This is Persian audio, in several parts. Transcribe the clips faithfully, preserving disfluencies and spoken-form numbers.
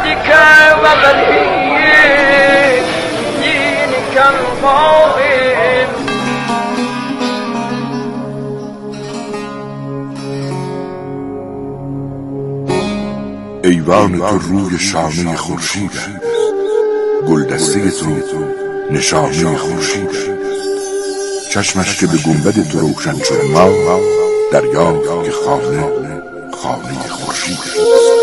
بجدك وبلي دينك القائم. ایوان تو روی شانه خورشید است، گلدسته تو نشانه خورشید است. چشمش که به گنبد تو روشن شد ما دریافت که خانه خانه خورشید است.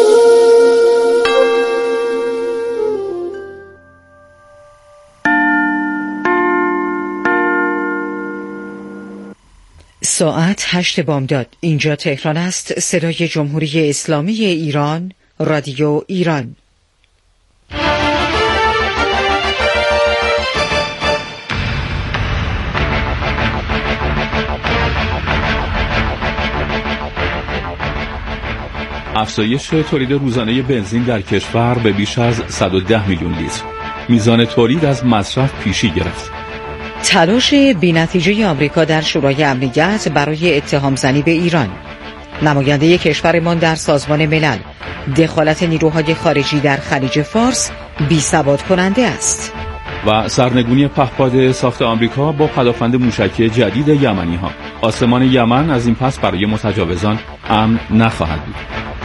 ساعت هشت بامداد. اینجا تهران است. صدای جمهوری اسلامی ایران، رادیو ایران. افزایش تولید روزانه بنزین در کشور به بیش از صد و ده میلیون لیتر. میزان تولید از مصرف پیشی گرفت. تلاش بی‌نتیجه آمریکا در شورای امنیت برای اتهام زنی به ایران. نماینده کشورمان در سازمان ملل: دخالت نیروهای خارجی در خلیج فارس بی‌ثبات کننده است. و سرنگونی پهپاد ساخت آمریکا با پدافند موشکی جدید یمنی‌ها. آسمان یمن از این پس برای متجاوزان امن نخواهد بود.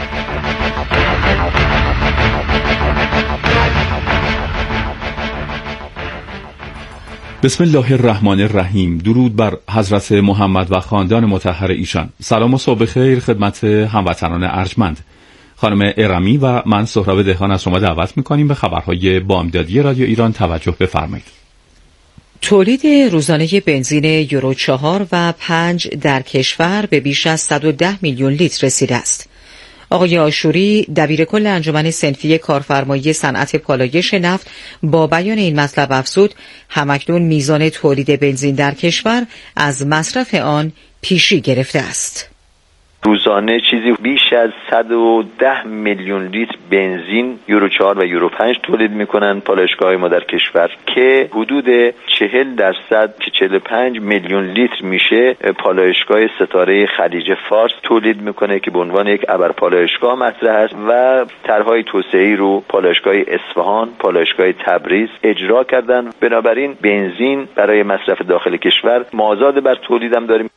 بسم الله الرحمن الرحیم. درود بر حضرت محمد و خاندان مطهر ایشان. سلام و صبح خیر خدمت هموطنان ارجمند. خانم ارمی و من سهراب دهقان از شما دعوت می‌کنیم به خبرهای بامدادی رادیو ایران توجه بفرمایید. تولید روزانه بنزین یورو چهار و پنج در کشور به بیش از صد و ده میلیون لیتر رسیده است. آقای آشوری دبیر کل انجمن صنفی کارفرمایی صنعت پالایش نفت با بیان این مطلب افزود همکنون میزان تولید بنزین در کشور از مصرف آن پیشی گرفته است. روزانه چیزی بیش از صد و ده میلیون لیتر بنزین یورو چهار و یورو پنج تولید میکنن پالایشگاه‌های ما در کشور که حدود چهل درصد که چهل و پنج میلیون لیتر میشه پالایشگاه ستاره خلیج فارس تولید میکنه که به عنوان یک ابر پالایشگاه مطرح است و طرحهای توسعه‌ای رو پالایشگاه اصفهان، پالایشگاه تبریز اجرا کردن. بنابراین بنزین برای مصرف داخل کشور مازاد بر تولیدم داریم.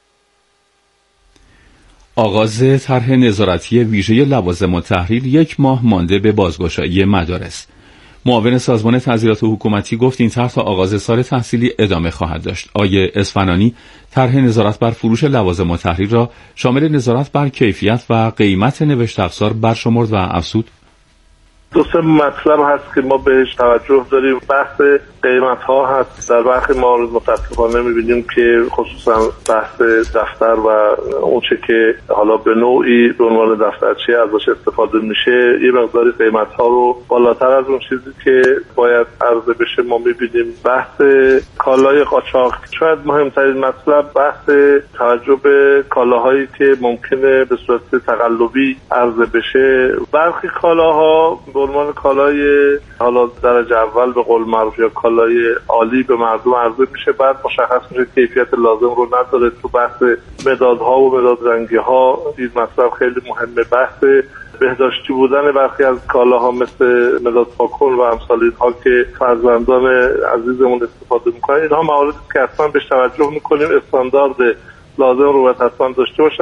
آغاز طرح نظارتی ویژه لوازم التحریر یک ماه مانده به بازگشایی مدارس. معاون سازمان تعزیرات حکومتی گفت این طرح تا آغاز سال تحصیلی ادامه خواهد داشت. آقای اصفهانی طرح نظارت بر فروش لوازم التحریر را شامل نظارت بر کیفیت و قیمت نوشت افزار برشمرد و افزود. دو سه مطلب هست که ما بهش توجه داریم. بحث قیمت ها هست. در برخی موارد متاسفانه میبینیم که خصوصا بحث دفتر و اون چه که حالا به نوعی به عنوان دفترچه ازش استفاده میشه یه مقداری قیمت ها رو بالاتر از اون چیزی که باید عرضه بشه ما میبینیم. بحث کالای قاچاق شاید مهمترین مطلب بحث توجه به کالاهایی که ممکنه به صورت تقلبی عرضه بشه. برخی کالاها به عنوان کالای حالا درجه اول به قول معروف یا کالای عالی به مردم عرضه میشه، بعد مشخص میشه کیفیت لازم رو نداره. تو بحث مدادها و مداد رنگی ها این مطلب خیلی مهمه. بحث بهداشتی بودن برخی از کالاها مثل مداد پاکن و امثال اینها که فرزندان عزیزمون استفاده میکنن، اینها مواردی که اصلا بهش توجه میکنیم استاندارد لازم رو باید حتما داشته باشن.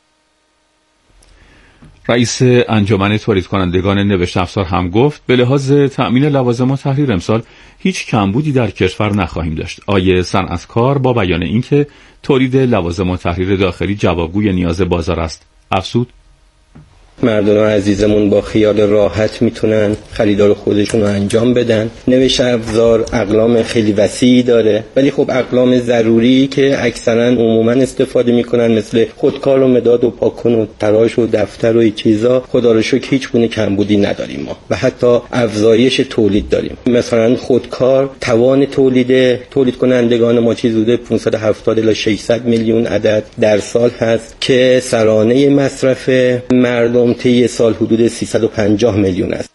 رئیس انجمن تولید کنندگان نوشت افزار هم گفت به لحاظ تأمین لوازم التحریر امسال هیچ کمبودی در کشور نخواهیم داشت. آقای صنعتکار با بیان اینکه تولید لوازم التحریر داخلی جوابگوی نیاز بازار است افزود مردم عزیزمون با خیال راحت میتونن خریدار خودشون رو انجام بدن. نوشت افزار اقلام خیلی وسیعی داره، ولی خب اقلام ضروری که اکثرا عموما استفاده میکنن مثل خودکار و مداد و پاکن و تراش و دفتر و این چیزا خدا رو شکر هیچ گونه کمبودی نداریم ما و حتی افزایش تولید داریم. مثلا خودکار توان تولید تولید کنندگان ما چیز بوده پانصد و هفتاد الی ششصد میلیون عدد در سال هست که سرانه مصرف مردم طی سال حدود سیصد و پنجاه میلیون است.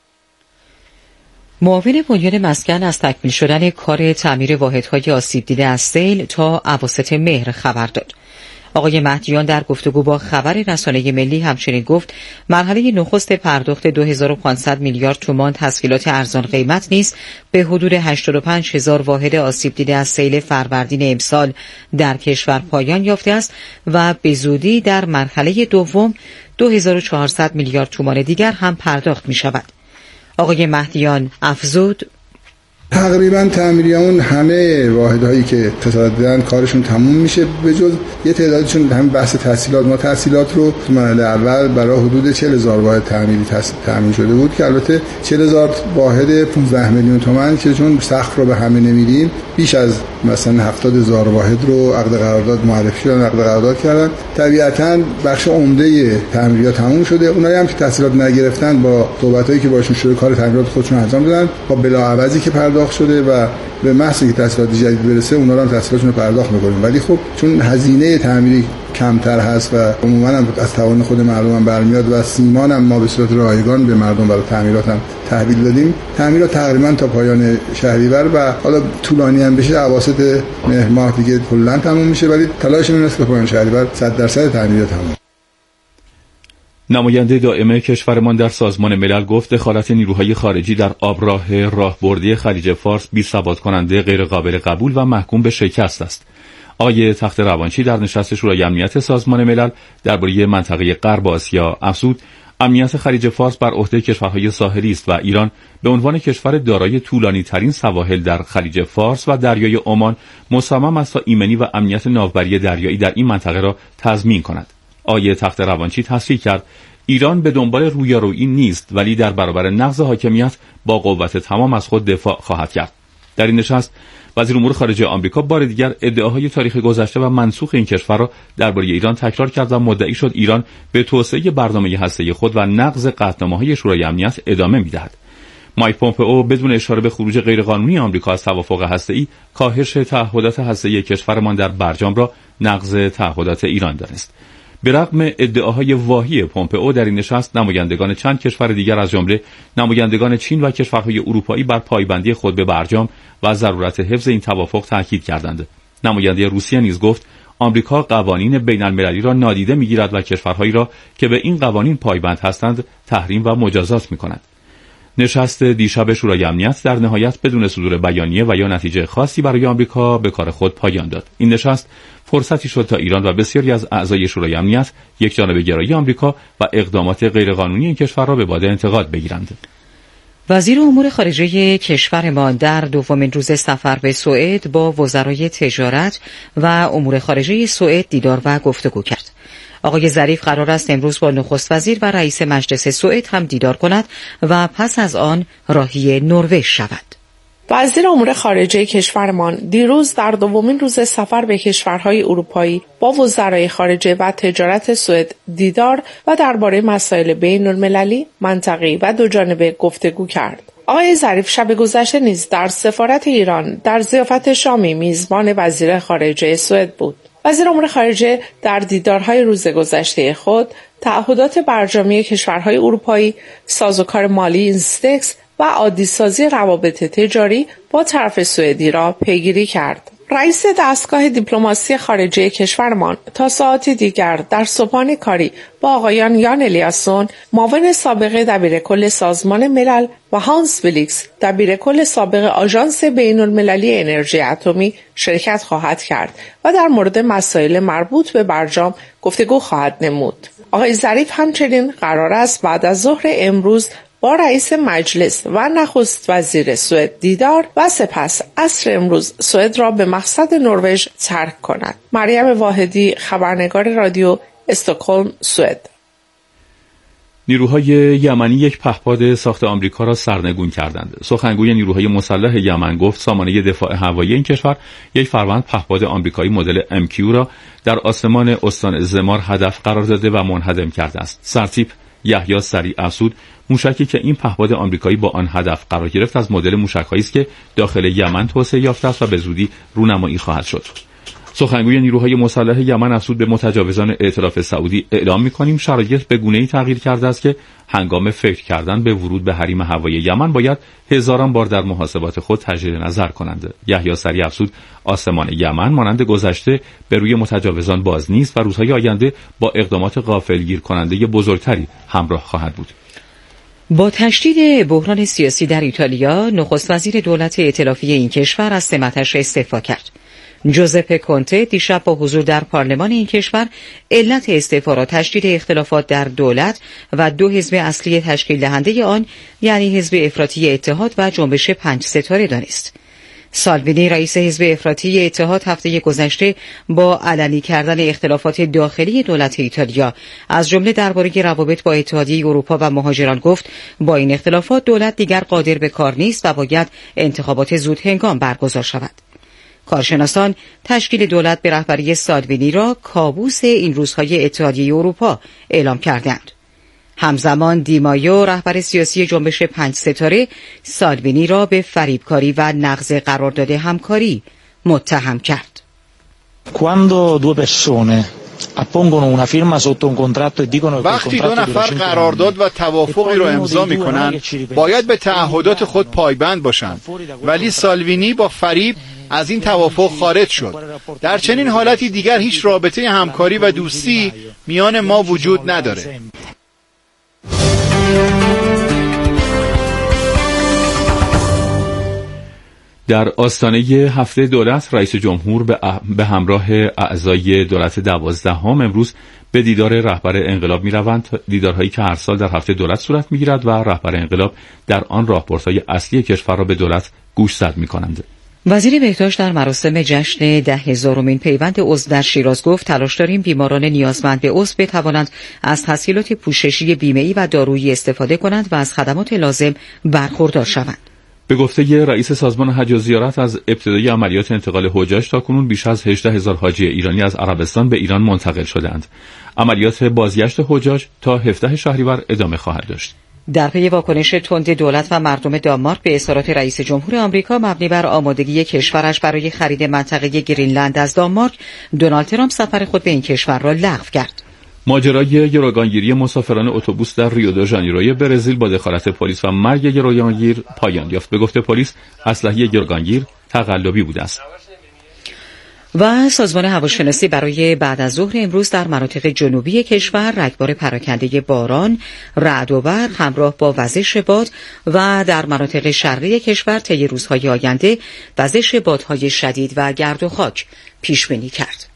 معاون بنیان مسکن از تکمیل شدن کار تعمیر واحدهای آسیب دیده از سیل تا اواسط مهر خبر داد. آقای مهدیان در گفتگو با خبر رسانه ملی همچنین گفت مرحله نخست پرداخت دو هزار و پانصد میلیارد تومان تسهیلات ارزان قیمت نیز به حدود هشتاد و پنج هزار واحد آسیب دیده از سیل فروردین امسال در کشور پایان یافته است و به زودی در مرحله دوم دو هزار و چهارصد میلیارد تومان دیگر هم پرداخت می شود. آقای مهدیان افزود تقریبا تعمیریان همه واحدهایی که خسارت دیدن کارشون تموم میشه به جز یه تعدادشون همین بحث تحصیلات. ما تحصیلات رو تو مرحله اول برای حدود چهل هزار واحد تعمیری تامین شده بود که البته چهل هزار واحد پانزده میلیون تومان که چون سقف رو به همه نمیدیم بیش از مثلا هفتاد هزار واحد رو عقد قرارداد معرفی شدن، عقد قرارداد کردن. طبیعتاً بخش عمده تعمیرات تموم شده. اونایی هم که تحصیلات نگرفتن با صحبتایی که باشون شده کار تعمیرات خودشون انجام دادن با بلاعوضی که پرداخت شده و به محض که تحصیلات جدید برسه اونا رو هم تحصیلاتشون رو پرداخت می‌کنیم. ولی خب چون هزینه تعمیری کمتر هست و عموماً هم از توان خود مردم هم برمیاد و سیمان هم ما به صورت رایگان به مردم برای تعمیرات هم تحویل دادیم. تعمیرات تقریباً تا پایان شهریور و حالا طولانی هم بشه اواسط مهر ماه دیگه کلاً تموم میشه، ولی تلاشمون اینه که پایان شهریور صد درصد تعمیرات تموم. نماینده دائم کشورمان در سازمان ملل گفت دخالت نیروهای خارجی در آبراه راهبردی خلیج فارس بی‌ثبات کننده، غیر قابل قبول و محکوم به شکست است. آقای تخت روانچی در نشست شورای امنیت سازمان ملل درباره منطقه غرب آسیا افزود امنیت خلیج فارس بر عهده کشورهای ساحلی است و ایران به عنوان کشور دارای طولانی ترین سواحل در خلیج فارس و دریای عمان مصمم است تا ایمنی و امنیت ناوبری دریایی در این منطقه را تضمین کند. آقای تخت روانچی تصریح کرد ایران به دنبال رویارویی نیست، ولی در برابر نقض حاکمیت با قوت تمام از خود دفاع خواهد کرد. در این نشست وزیر امور خارجه آمریکا بار دیگر ادعاهای تاریخ گذشته و منسوخ این کشور را درباره ایران تکرار کرد و مدعی شد ایران به توسعه برنامه هسته‌ای خود و نقض قطعنامه‌های شورای امنیت ادامه می‌دهد. مایک پومپئو بدون اشاره به خروج غیرقانونی آمریکا از توافق هسته‌ای، کاهش تعهدات هسته‌ای کشورمان در برجام را نقض تعهدات ایران دانست. به رغم ادعاهای واهی پومپئو در این نشست نمایندگان چند کشور دیگر از جمله نمایندگان چین و کشورهای اروپایی بر پایبندی خود به برجام و ضرورت حفظ این توافق تاکید کردند. نماینده روسیه نیز گفت آمریکا قوانین بین المللی را نادیده می‌گیرد و کشورهایی را که به این قوانین پایبند هستند تحریم و مجازات می‌کند. نشست دیشب شورای امنیت در نهایت بدون صدور بیانیه و یا نتیجه خاصی برای آمریکا به کار خود پایان داد. این نشست فرصتی شد تا ایران و بسیاری از اعضای شورای امنیت یک جانبه گرایی آمریکا و اقدامات غیرقانونی این کشور را به باد انتقاد بگیرند. وزیر امور خارجه کشورمان در دومین روز سفر به سوئد با وزرای تجارت و امور خارجه سوئد دیدار و گفتگو کرد. آقای ظریف قرار است امروز با نخست وزیر و رئیس مجلس سوئد هم دیدار کند و پس از آن راهی نروژ شود. وزیر امور خارجه کشورمان دیروز در دومین روز سفر به کشورهای اروپایی با وزرای خارجه و تجارت سوئد دیدار و درباره مسائل بین المللی، منطقه‌ای و دوجانبه گفتگو کرد. آقای ظریف شب گذشته نیز در سفارت ایران در ضیافت شامی میزبان وزیر خارجه سوئد بود. وزیر امور خارجه در دیدارهای روز گذشته خود تعهدات برجامی کشورهای اروپایی، سازوکار مالی اینستکس و عادی‌سازی روابط تجاری با طرف سوئدی را پیگیری کرد. رئیس دستگاه دیپلماسی خارجه کشورمان تا ساعت دیگر در صبحانه کاری با آقایان یان الیاسون، معاون سابق دبیرکل سازمان ملل و هانس ویلیکس، دبیرکل سابق آژانس بین المللی انرژی اتمی شرکت خواهد کرد و در مورد مسائل مربوط به برجام گفتگو خواهد نمود. آقای ظریف همچنین قرار است بعد از ظهر امروز با رئیس مجلس و نخست وزیر سوئد دیدار و سپس عصر امروز سوئد را به مقصد نروژ ترک کند. مریم واحدی، خبرنگار رادیو، استکهلم، سوئد. نیروهای یمنی یک پهپاد ساخت آمریکا را سرنگون کردند. سخنگوی نیروهای مسلح یمن گفت سامانه دفاع هوایی این کشور یک فروند پهپاد آمریکایی مدل ام کیو را در آسمان استان زمار هدف قرار داده و منهدم کرده است. سرتیپ یحیی سریع افزود موشکی که این پهپاد آمریکایی با آن هدف قرار گرفت از مدل موشک‌هایی است که داخل یمن توسعه یافته است و به زودی رونمایی خواهد شد. سخنگوی نیروهای مسلح یمن افزود به متجاوزان ائتلاف سعودی اعلام می‌کنیم شرایط به گونه‌ای تغییر کرده است که هنگام فکر کردن به ورود به حریم هوایی یمن باید هزاران بار در محاسبات خود تجدید نظر کنند. یحیی سری افزود آسمان یمن مانند گذشته به روی متجاوزان باز نیست و روزهای آینده با اقدامات غافلگیر کننده بزرگتری همراه خواهد بود. با تشدید بحران سیاسی در ایتالیا، نخست وزیر دولت ائتلافی این کشور از سمتش استعفا کرد. جوزپه کونته دیشب با حضور در پارلمان این کشور علت استعفا را تشدید اختلافات در دولت و دو حزب اصلی تشکیل دهنده آن یعنی حزب افراطی اتحاد و جنبش پنج ستاره دانست. سالوینی رئیس حزب افراطی اتحاد هفته گذشته با علنی کردن اختلافات داخلی دولت ایتالیا از جمله درباره روابط با اتحادیه اروپا و مهاجران گفت با این اختلافات دولت دیگر قادر به کار نیست و باید انتخابات زود هنگام برگزار شود. کارشناسان تشکیل دولت به رهبری سالوینی را کابوس این روزهای اتحادیه اروپا اعلام کردند. همزمان دیمایو رهبر سیاسی جنبش پنج ستاره سالوینی را به فریبکاری و نقض قرارداد همکاری متهم کرد. Quando due persone appongono una firma sotto un contratto e dicono che وقتی دو نفر قرارداد و توافقی را امضا می‌کنند باید به تعهدات خود پایبند باشند، ولی سالوینی با فریب از این توافق خارج شد. در چنین حالتی دیگر هیچ رابطه همکاری و دوستی میان ما وجود نداره. در آستانه هفته دولت رئیس جمهور به همراه اعضای دولت دوازدهم امروز به دیدار رهبر انقلاب می‌روند. دیدارهایی که هر سال در هفته دولت صورت می‌گیرد و رهبر انقلاب در آن راهبردهای اصلی کشور را به دولت گوشزد می‌کنند. وزیر بهداشت در مراسم جشن ده هزارمین پیوند عضو در شیراز گفت تلاش داریم بیماران نیازمند به عضو بتوانند از تسهیلات پوششی بیمه‌ای و دارویی استفاده کنند و از خدمات لازم برخوردار شوند. به گفته رئیس سازمان حج و زیارت از ابتدای عملیات انتقال حجاج تا کنون بیش از هجده هزار حاجی ایرانی از عربستان به ایران منتقل شدند. عملیات بازگشت حجاج تا هفدهم شهریور ادامه خواهد داشت. در پی واکنش تند دولت و مردم دانمارک به اصرارات رئیس جمهور آمریکا مبنی بر آمادگی کشورش برای خرید منطقه گرینلند از دانمارک، دونالد ترامپ سفر خود به این کشور را لغو کرد. ماجرای گروگانگیری مسافران اتوبوس در ریو دو ژانیروی برزیل با دخالت پلیس و مرگ گروگانگیر پایان یافت. به گفته پلیس اسلحه گروگانگیر تقلبی بوده است. و سازمان هواشناسی برای بعد از ظهر امروز در مناطق جنوبی کشور رگبار پراکنده باران، رعد و برق همراه با وزش باد و در مناطق شرقی کشور طی روزهای آینده وزش بادهای شدید و گرد و خاک پیش بینی کرد.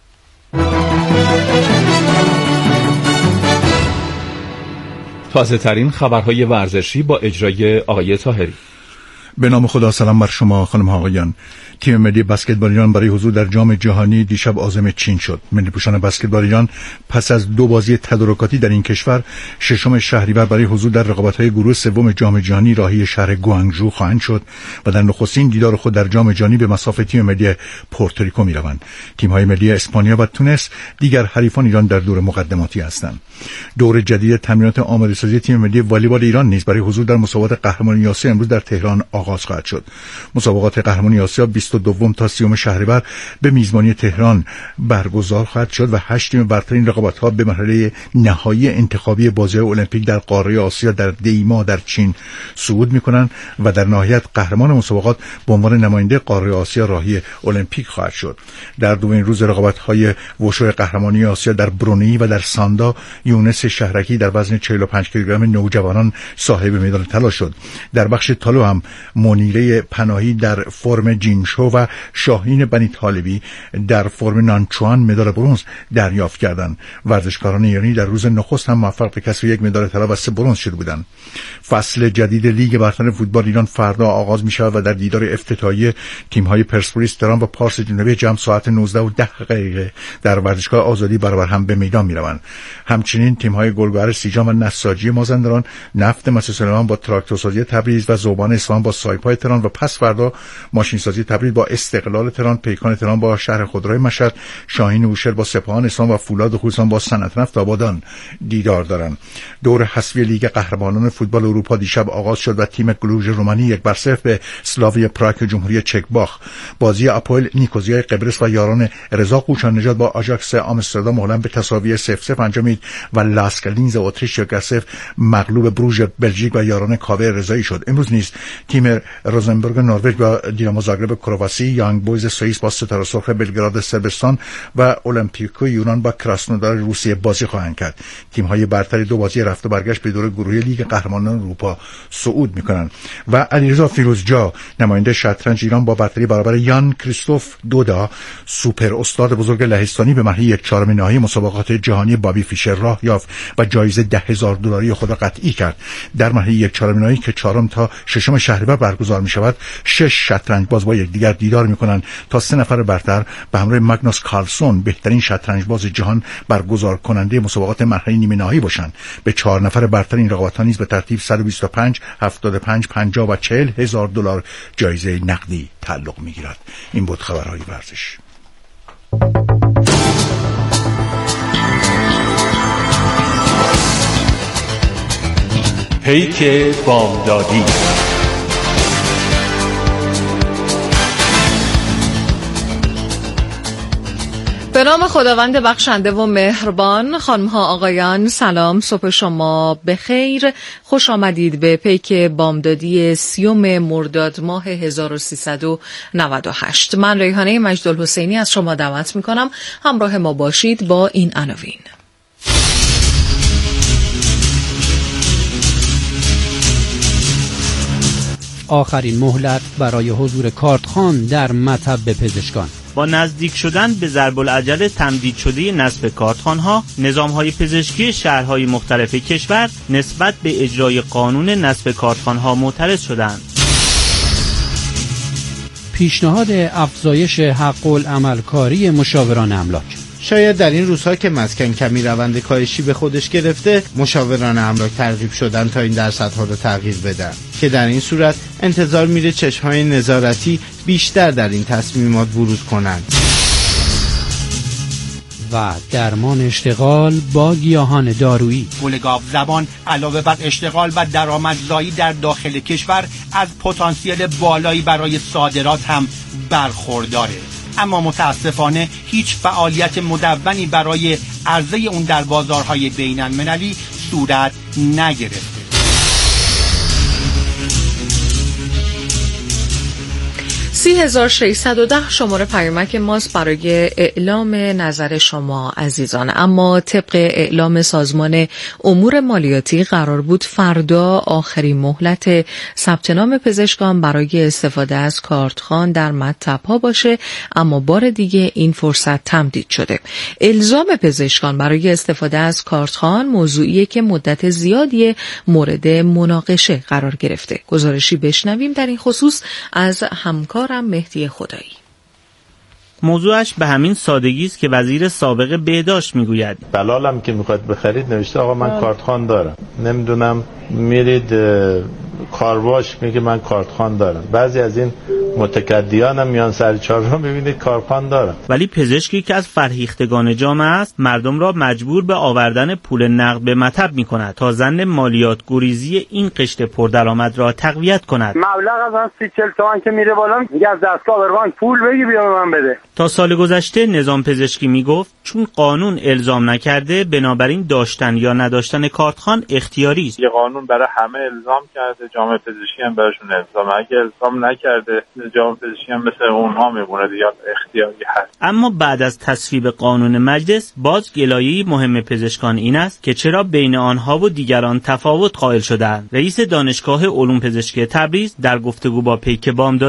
تازه ترین خبرهای ورزشی با اجرای آقای طاهری. به نام خدا، سلام بر شما خانم ها آقایان. تیم ملی بسکتبال ایران برای حضور در جام جهانی دیشب عازم چین شد. ملی پوشان بسکتبال ایران پس از دو بازی تدارکاتی در این کشور ششم شهریور برای حضور در رقابت‌های گروه سوم جام جهانی راهی شهر گوانگژو خواهند شد و در نخستین دیدار خود در جام جهانی به مصاف تیم ملی پورتوریکو می‌روند. تیم‌های ملی اسپانیا و تونس دیگر حریفان ایران در دور مقدماتی هستند. دور جدید تمرینات آماده‌سازی تیم ملی والیبال ایران نیز برای حضور در مسابقات قهرمانی آسیا امروز در تهران آغاز خواهد شد. مسابقات قهرمانی آسیا بیست و دو تا سی شهریور به میزبانی تهران برگزار خواهد شد و هشت تیم برتر این رقابت‌ها به مرحله نهایی انتخابی بازی‌های المپیک در قاره آسیا در دیما در چین صعود می‌کنند و در نهایت قهرمان مسابقات به عنوان نماینده قاره آسیا راهی المپیک خواهد شد. در دومین روز رقابت‌های وشو قهرمانی آسیا در برونی و در ساندا یونس شهرکی در وزن چهل و پنج کیلوگرم نوجوانان صاحب مدال طلا شد. در بخش تالو هم منیره پناهی در فرم جینشو و شاهین بنی طالبی در فرم نانچوان مدال برنز دریافت کردند. ورزشکاران ایرانی در روز نخست هم موفق به کسب یک مدال طلا و سه برنز شده بودند. فصل جدید لیگ برتر فوتبال ایران فردا آغاز می شود و در دیدار افتتاحیه تیم‌های پرسپولیس تهران و پارس جنوبی جمع ساعت نوزده و ده دقیقه در ورزشگاه آزادی برابر هم به میدان می‌روند. همچنین تیم‌های گلگهر سیجان و نساجی مازندران، نفت مسجد سلیمان با تراکتورسازی تبریز و ذوبان اصفهان با سایپای تهران و پس فردا ماشین سازی تبریز با استقلال تهران، پیکان تهران با شهر خودروی مشهد، شاهین اوشر با سپاهان اسلام و فولاد خوزستان با صنعت نفت آبادان دیدار دارند. دور حذفی لیگ قهرمانان فوتبال اروپا دیشب آغاز شد و تیم گلوژ رومانی یک بر صفر به اسلاویا پراگ جمهوری چک باخت. بازی اپول نیکوزیا قبرس و یاران رضا قوچان نژاد با آژاکس آمستردام هلند به تساوی صفر صفر انجامید و لاسکلینز اتریش یک بر صفر مغلوب بروژ بلژیک و یاران کاوه رضایی شد. امروز نیز تیم روزنبورگ نروژ با دینامو زاگرب کرواسی، یانگ بویز سوئیس با ستاره سرخ بلگراد صربستان و المپیکو یونان با کراسنودار روسیه بازی خواهند کرد. تیم‌های برتر دو بازی رفت و برگشت به دور گروهی لیگ قهرمانان اروپا صعود می‌کنند و علیرضا فیروزجا نماینده شطرنج ایران با برتری برابر یان کریستوف دودا سوپر استاد بزرگ لهستانی به مرحله یک چهارم نهایی مسابقات جهانی بابی فیشر راه یافت و جایزه ده هزار دلاری خود را قطعی کرد. در مرحله یک چهارم نهایی که چهارم تا ششم شهریور برگزار می‌شود، شش شطرنج باز با یکدیگر دیدار می‌کنند تا سه نفر برتر به همراه ماگنوس کارلسون بهترین شطرنج باز جهان برگزار کننده مسابقات مرحله نیمه نهایی باشند. به چهار نفر برتر این رقابت‌ها نیز به ترتیب صد و بیست و پنج، هفتاد و پنج، پنجاه و چهل هزار دلار جایزه نقدی تعلق می‌گیرد. این بود خبرهای ورزش. پیک بامدادی. به نام خداوند بخشنده و مهربان. خانم‌ها آقایان سلام، صبح شما بخیر. خوش آمدید به پیک بامدادی سیوم مرداد ماه هزار و سیصد و نود و هشت. من ریحانه مجدالحسینی از شما دعوت می‌کنم همراه ما باشید با این عناوین. آخرین مهلت برای حضور کارتخوان در مطب پزشکان. با نزدیک شدن به ضرب العجل تمدید شده نصب کارتخوان‌ها، نظام‌های پزشکی شهرهای مختلف کشور نسبت به اجرای قانون نصب کارتخوان‌ها معترض شدند. پیشنهاد افزایش حق العملکاری مشاوران املاک. شاید در این روزها که مسکن کمی روند کاهشی به خودش گرفته، مشاوران املاک ترغیب شدن تا این درصدها رو تغییر بدن که در این صورت انتظار میره چشم‌های نظارتی بیشتر در این تصمیمات ورود کنند. و درمان اشتغال با گیاهان دارویی. گل گاو زبان علاوه بر اشتغال و درآمدزایی در داخل کشور از پتانسیل بالایی برای صادرات هم برخورداره، اما متاسفانه هیچ فعالیت مدونی برای عرضه اون در بازارهای بین المللی صورت نگرفته. سی هزار و ششصد و ده شماره پیامک ماست برای اعلام نظر شما عزیزان. اما طبق اعلام سازمان امور مالیاتی قرار بود فردا آخرین مهلت ثبت نام پزشکان برای استفاده از کارتخوان در مطب‌ها باشه، اما بار دیگه این فرصت تمدید شده. الزام پزشکان برای استفاده از کارتخوان موضوعیه که مدت زیادی مورد مناقشه قرار گرفته. گزارشی بشنویم در این خصوص از همکار مهدی خدایی. موضوعش به همین سادگی است که وزیر سابق بهداشت میگوید. بلالم که میخواد بخرید نوشته آقا من کارتخوان دارم. نمیدونم میرید کارواش میگه من کارتخوان دارم. بعضی از این متکدیان هم میان سر چهارراه میبینید کارتخوان دارم. ولی پزشکی که از فرهیختگان جامعه است مردم را مجبور به آوردن پول نقد به مطب میکند تا ظن مالیات گریزی این قشر پردرآمد را تقویت کند. مبلغ از سی چهل تومن که میره بالا میگه از دستگاه بانک پول بگی بیا به من بده. تا سال گذشته نظام پزشکی میگفت چون قانون الزام نکرده بنابراین داشتن یا نداشتن کارتخوان اختیاری است. یه قانون برای همه الزام کرده، جامعه پزشکی هم براشون الزام. اگه الزام نکرده جامعه پزشکی هم مثل اونها میمونه یا اختیاری هست. اما بعد از تصویب قانون مجلس باز گلایه مهم پزشکان این است که چرا بین آنها و دیگران تفاوت قائل شدند. رئیس دانشگاه علوم پزشکی تبریز در گفتگو با پیک بامدادی: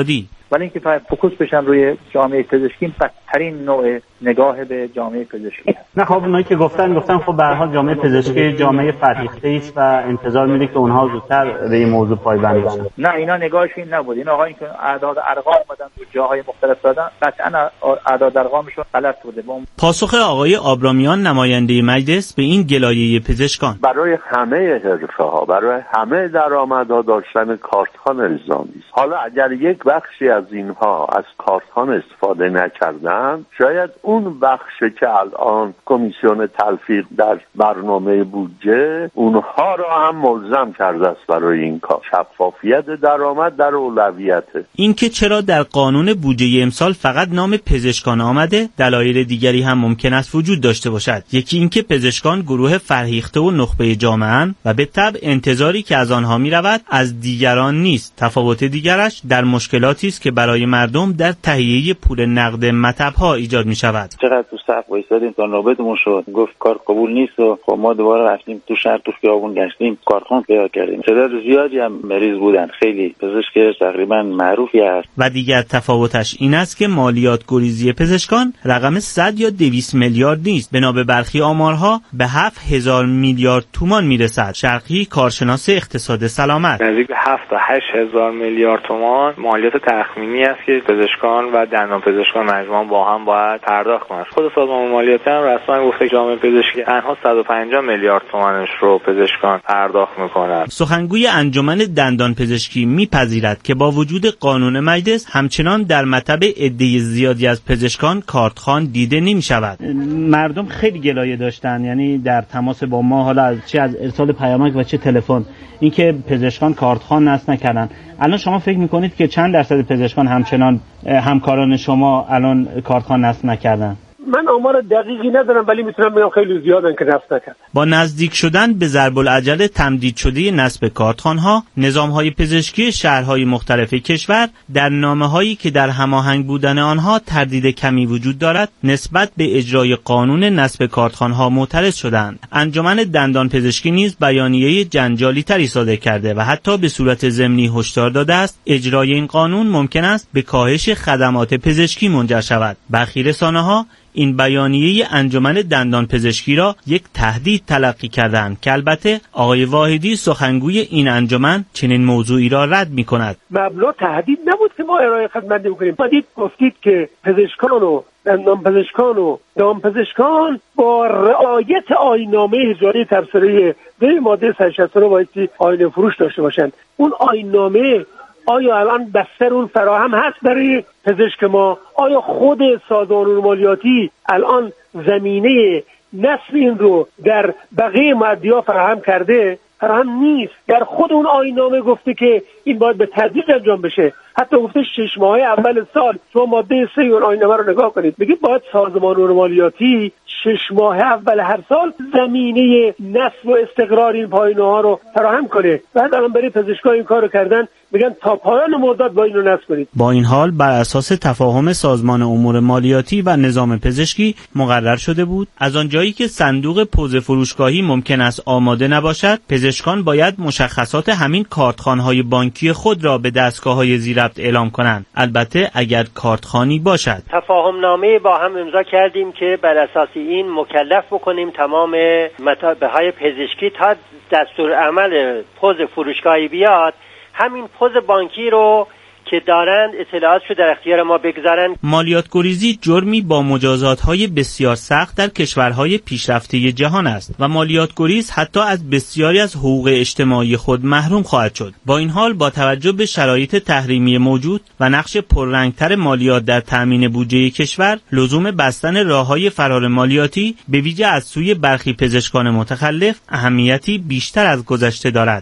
ولی اینکه فقط فوکوس بشن روی جامعه پزشکی بدترین نوع نگاه به جامعه پزشکی است. نه خب اونایی که گفتن گفتن خب به هر حال جامعه پزشکی جامعه فرهیخته است و انتظار میره که اونها زودتر به این موضوع پایبند بشن. نه اینا نگاهش این نبود. این آقا این که اعداد ارقام اومدن تو جاهای مختلف دادن، قطعا اعداد ارقامشون غلط بوده. پاسخ آقای آبرامیان نماینده مجلس به این گلایه پزشکان: برای همه حرفه‌ها، برای همه درآمدها داشتن کارتخوان الزامی است. حالا اگر یک بخشی از اینها از کارتخوان استفاده نکردن، شاید اون بخشی که الان کمیسیون تلفیق در برنامه بودجه اونها را هم ملزم کرده است برای این کار. شفافیت درآمد در اولویته. اینکه چرا در قانون بودجه امسال فقط نام پزشکان آمده، دلایل دیگری هم ممکن است وجود داشته باشد. یکی اینکه پزشکان گروه فرهیخته و نخبه جامعه اند و به طبع انتظاری که از آنها می رود از دیگران نیست. تفاوت دیگرش در مشکلاتی است که برای مردم در تهیه پول نقد مطب‌ها ایجاد می شود. چقدر تو صف وایسادیم تا نوبتمون شد، گفت کار قبول نیست و خب ما دوباره رفتیم تو شهر، تو خیابون گشتیم، کارخونه پیدا کردیم. تعداد زیادی هم مریض بودن، خیلی پزشک تقریبا معروفی است. و دیگر تفاوتش این است که مالیات گریزی پزشکان رقم صد یا دویست میلیارد نیست، بنا به برخی آمارها به هفت هزار میلیارد تومان میرسد. شرقی، کارشناس اقتصاد سلامت: نزدیک به هفت تا هشت هزار میلیارد تومان مالیات تخمینی است که پزشکان و دندان پزشکان مجموعاً با هم باید پرداخت کنند. خود سازمان مالیات هم رسما گفته جامعه پزشکی تنها صد و پنجاه میلیارد تومانش رو پزشکان پرداخت میکنند. سخنگوی انجمن دندان پزشکی میپذیرد که با وجود قانون مجلس همچنان در مطب عده زیادی از پزشکان کارتخوان دیده نمیشود. مردم خیلی گلایه داشتن، یعنی در تماس با ما، حالا از چه از ارسال پیامک و چه تلفن، اینکه پزشکان کارتخوان نصب نکردن. الان شما فکر میکنید که چند درصد پزشکان همچنان همکاران شما الان کارتخوان نصب نکردن؟ من آمار دقیقی ندارم ولی میتونم بگم خیلی زیادن که نصب نکردن. با نزدیک شدن به ضرب العجله تمدید شده نصب کارتخوان‌ها، نظام‌های پزشکی شهرهای مختلف کشور در نامه‌هایی که در هماهنگ بودن آنها تردید کمی وجود دارد نسبت به اجرای قانون نصب کارتخوان‌ها معترض شدند. انجمن دندان پزشکی نیز بیانیه جنجالی تری صادر کرده و حتی به صورت ضمنی هشدار داده است اجرای این قانون ممکن است به کاهش خدمات پزشکی منجر شود. برخی رسانه‌ها این بیانیه انجمن دندان پزشکی را یک تهدید تلقی کردند که البته آقای واحدی سخنگوی این انجمن چنین موضوعی را رد می‌کند. مبلغ تهدید نبود که ما ارائه خدمت می‌کنیم. بعد گفتید که پزشکان و دندان پزشکان و دامپزشکان با رعایت آیین‌نامه اجرایی تبصره به ماده صد و شصت و نه بایستی آینه فروش داشته باشند. اون آیین‌نامه آیا الان بستر اون فراهم هست برای پزشک ما؟ آیا خود سازمان مالیاتی الان زمینه نصب این رو در بقیه مادی‌ها فراهم کرده؟ فراهم نیست. در خود اون آیین‌نامه گفته که این باید به تدریج انجام بشه. حتی گفته شش ماه اول سال شما ماده سه اون آیین‌نامه رو نگاه کنید، میگه باید سازمان مالیاتی شش ماه اول هر سال زمینه نصب و استقرار این پایانه‌ها رو فراهم کنه. بعد الان برای پزشکان این کارو کردن، میگن تا پایان مدت با اینو نصب کنید. با این حال بر اساس تفاهم سازمان امور مالیاتی و نظام پزشکی مقرر شده بود از آنجایی که صندوق پوز فروشگاهی ممکن است آماده نباشد، پزشکان باید مشخصات همین کارتخوان‌های بانکی خود را به دستگاه‌های ذی‌ربط اعلام کنند، البته اگر کارتخوانی باشد. تفاهم نامه با هم امضا کردیم که بر اساس این مکلف بکنیم تمام مطابهای پزشکی تا دستور عمل پوز فروشگاهی بیاد همین پوز بانکی رو که دارند اطلاعاتشو در اختیار ما بگذارن. مالیات گریزی جرمی با مجازات‌های بسیار سخت در کشورهای پیشرفته جهان است و مالیات گریز حتی از بسیاری از حقوق اجتماعی خود محروم خواهد شد. با این حال با توجه به شرایط تحریمی موجود و نقش پررنگتر مالیات در تامین بودجه کشور، لزوم بستن راه‌های فرار مالیاتی به ویژه از سوی برخی پزشکان متخلف اهمیتی بیشتر از گذشته دارد.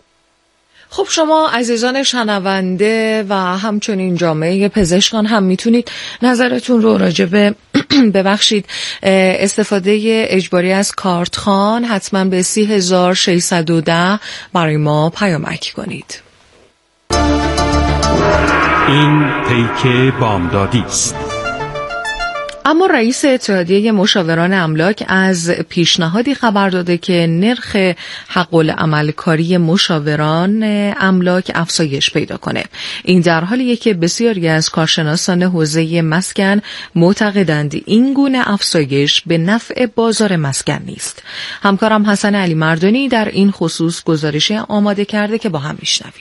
خب شما عزیزان شنونده و همچنین جامعه پزشکان هم میتونید نظرتون رو راجع به ببخشید استفاده اجباری از کارتخوان حتما به سی هزار و ششصد و ده برای ما پیامک کنید. این پیک بامدادی است. اما رئیس اتحادیه مشاوران املاک از پیشنهادی خبر داده که نرخ حق العمل کاری مشاوران املاک افزایش پیدا کنه. این در حالیه که بسیاری از کارشناسان حوزه مسکن معتقدند این گونه افزایش به نفع بازار مسکن نیست. همکارم حسن علی مردانی در این خصوص گزارش آماده کرده که با هم میشنویم.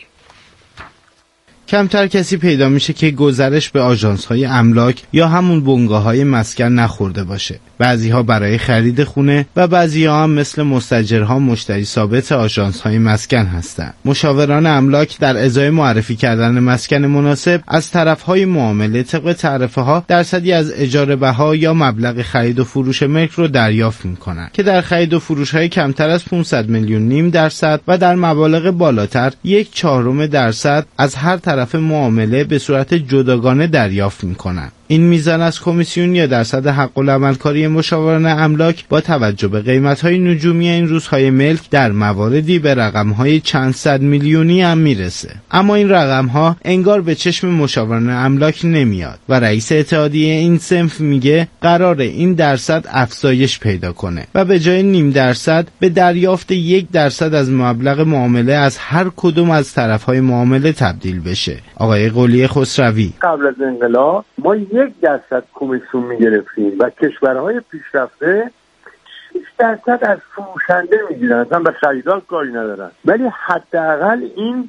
کمتر کسی پیدا میشه که گزارش به آژانس‌های املاک یا همون بنگاه‌های مسکن نخورده باشه. بعضی‌ها برای خرید خونه و بعضی‌ها هم مثل مستاجرها مشتری ثابت آژانس‌های مسکن هستند. مشاوران املاک در ازای معرفی کردن مسکن مناسب از طرف‌های معامله طبق تعرفه‌ها درصدی از اجاره بها یا مبلغ خرید و فروش ملک رو دریافت می‌کنند که در خرید و فروش‌های کمتر از پانصد میلیون نیم درصد و در مبالغ بالاتر یک چهارم درصد از هر طرف معامله به صورت جداگانه دریافت می‌کنند. این میزان از کمیسیون یا درصد حق العمل کاری مشاوران املاک با توجه به قیمت‌های نجومی این روزهای ملک در مواردی به رقم‌های چند صد میلیونی هم میرسه. اما این رقم‌ها انگار به چشم مشاوران املاک نمیاد و رئیس اتحادیه این صنف میگه قراره این درصد افزایش پیدا کنه و به جای نیم درصد به دریافت یک درصد از مبلغ معامله از هر کدوم از طرف‌های معامله تبدیل بشه. آقای قلی خسروی: قبل از انقلاب ما یک درصد کمیسیون میگرفتیم و کشورهای پیشرفته شش درصد از فروشنده میگیرن، اصلا به خریدار کاری ندارن. ولی حداقل این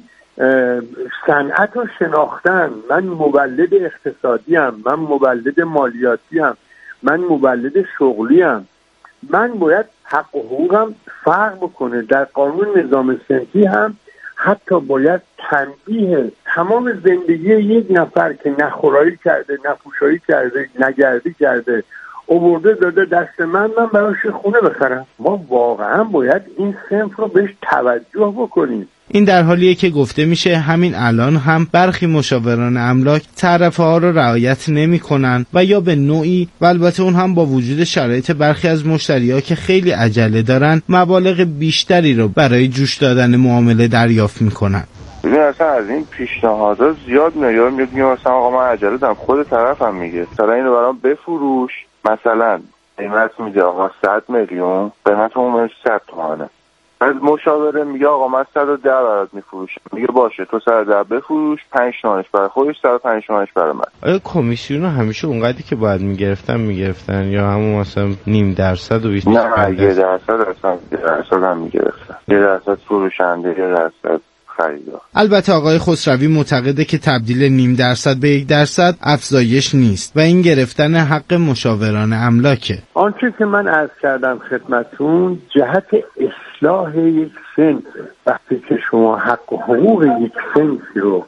صنعت رو شناختن. من مولد اقتصادی ام، من مولد مالیاتی ام، من مولد شغلی ام، من باید حق و حقوقم فرق بکنه. در قانون نظام صنفی هم حتی باید تنبیه تمام زندگی یک نفر که نخورایی کرده، نپوشایی کرده، نگردی کرده، آورده داده دست من، من براش خونه بخرم. ما واقعا باید این صنف رو بهش توجه بکنیم. این در حالیه که گفته میشه همین الان هم برخی مشاوران املاک تعرفه ها رو رعایت نمی کنن و یا به نوعی و البته اون هم با وجود شرایط برخی از مشتری‌ها که خیلی عجله دارن مبالغ بیشتری رو برای جوش دادن معامله دریافت میکنن. ببین اصلا از این پیشنهادات زیاد میاد، میگه مثلا آقا من عجله دارم، خود طرفم میگه مثلا اینو برام بفروش، مثلا قیمت میده آقا صد میلیون، قیمت اون صد تومانه. از مشاوره میگه آقا من صد و ده برات میفروشم، میگه باشه تو صد و ده بفروش، پنج تومانش برای خودش، صد و پنج تومانش برای من. آیا کمیسیون همیشه اونقدری که باید میگرفتن میگرفتن یا همون مثلا نیم درصد و بیست؟ نه یه درصد اصلا یه درصد هم میگرفتن، یه درصد فروشنده، یه درصد خریدار. البته آقای خسروی معتقده که تبدیل نیم درصد به یک درصد افزایش نیست و این گرفتن حق مشاوران املاکه. آنچه که من عرض کردم خدمتون جهت اصلاح یک صنف، وقتی که شما حق و حقوق یک صنفی رو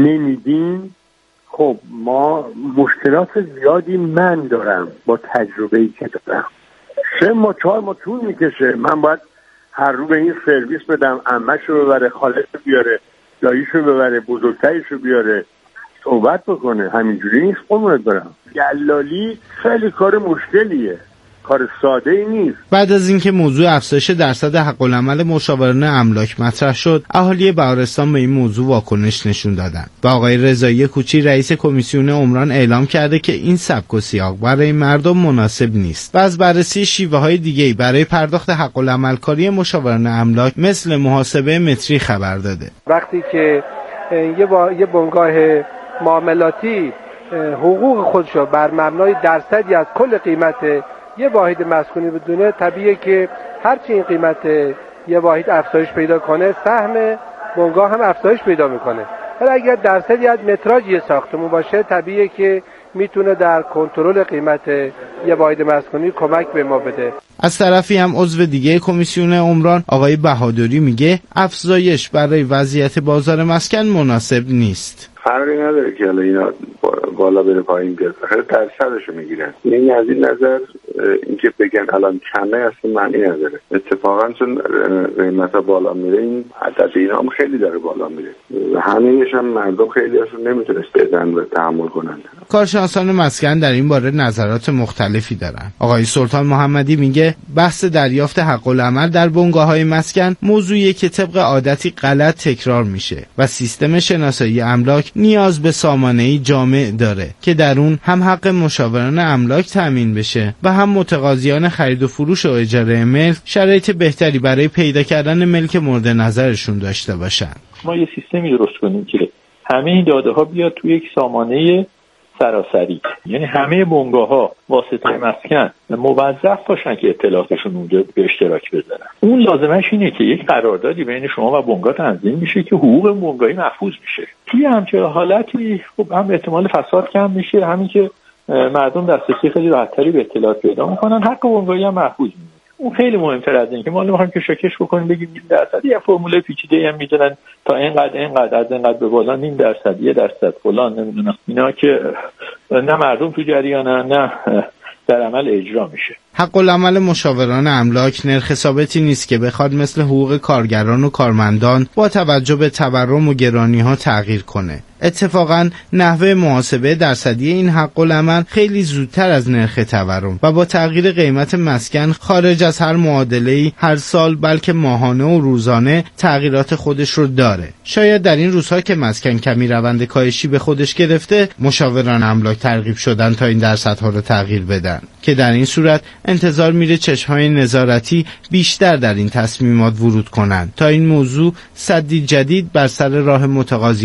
نمیدین، خب ما مشکلات زیادی من دارم با تجربه‌ای که دارم. سه ماه چهار ماه طول میکشه، من باید هر رو به این سرویس بدم، عمه‌شو ببره، خاله‌شو بیاره، داییشو ببره، بزرگترشو بیاره، صحبت بکنه. همینجوری نیست قربونت برم. دلالی خیلی کار مشکلیه، کار ساده ای نیست. بعد از اینکه موضوع افزایش درصد حق العمل مشاوران املاک مطرح شد، اهالی بهارستان به این موضوع واکنش نشون دادن و آقای رضایی کوچی رئیس کمیسیون عمران اعلام کرده که این سبک و سیاق برای مردم مناسب نیست و از بررسی شیوه‌های دیگه‌ای برای پرداخت حق العمل کاری مشاوران املاک مثل محاسبه متری خبر داده. وقتی که یه با یه بنگاه معاملاتی حقوق خودشو بر مبنای درصدی از کل قیمت یه واحد مسکونی بدونه، طبیعیه که هرچی این قیمت یه واحد افزایش پیدا کنه سهم بنگاه هم افزایش پیدا میکنه. ولی اگر درصدی از متراژ یه ساختمون باشه طبیعیه که میتونه در کنترل قیمت یه واحد مسکونی کمک به ما بده. از طرفی هم عضو دیگه کمیسیون عمران آقای بهادری میگه افزایش برای وضعیت بازار مسکن مناسب نیست. فرقی نداره که الان اینا بالا بره پایین بیاد، خیلی درصدشو میگیرن. یعنی از این نظر اینکه بگن الان کمه اصلا معنی نداره. اتفاقا چون قیمتا بالا میره این عدد اینا هم خیلی داره بالا میره و همه‌اش هم مردم خیلی هاشون نمیتونست بدن و تحمل کنن. کارشناسان مسکن در این باره نظرات مختلفی دارن. آقای سلطان محمدی میگه بحث دریافت حق العمل در بنگاه‌های مسکن موضوعیه که طبق عادتی غلط تکرار میشه و سیستم شناسایی املاک نیاز به سامانه‌ای جامع داره که در اون هم حق مشاوران املاک تامین بشه و هم متقاضیان خرید و فروش و اجاره ملک شرایط بهتری برای پیدا کردن ملک مورد نظرشون داشته باشن. ما یه سیستمی درست کنیم که همه این داده ها بیاد توی یک سامانه سراسری، یعنی همه بنگاه‌ها واسطه مسکن موظف باشن که اطلاعاتشون اونجا به اشتراک بذارن. اون لازمش اینه که یک قراردادی بین شما و بنگاه تنظیم میشه که حقوق بنگاهی محفوظ میشه. توی همچین حالتی خب هم احتمال فساد کم میشه، همین که مردم دسترسی خیلی راحت‌تری به اطلاعات پیدا میکنن، حق بنگاهی هم محفوظ میشه. اون خیلی مهمتر از این که ما نمیخوایم که شکش بکنیم بگیم نیم درصد، یه فرمول پیچیده‌ای هم میذارن تا اینقدر اینقدر از اینقدر به بالا نیم درصد یه درصد فلان نمیدونم، اینا که نه مردم تو جریانن نه در عمل اجرا میشه. حق العمل مشاوران املاک نرخ ثابتی نیست که بخواد مثل حقوق کارگران و کارمندان با توجه به تورم و گرانی ها تغییر کنه. اتفاقاً نحوه محاسبه درصدی این حق العمل خیلی زودتر از نرخ تورم و با تغییر قیمت مسکن خارج از هر معادله‌ای هر سال بلکه ماهانه و روزانه تغییرات خودش رو داره. شاید در این روزها که مسکن کمی روند کاهشی به خودش گرفته، مشاوران املاک ترغیب شدن تا این درصدها رو تغییر بدن که در این صورت انتظار میره چشم‌های نظارتی بیشتر در این تصمیمات ورود کنن تا این موضوع سدی جدید بر سر راه متقاضی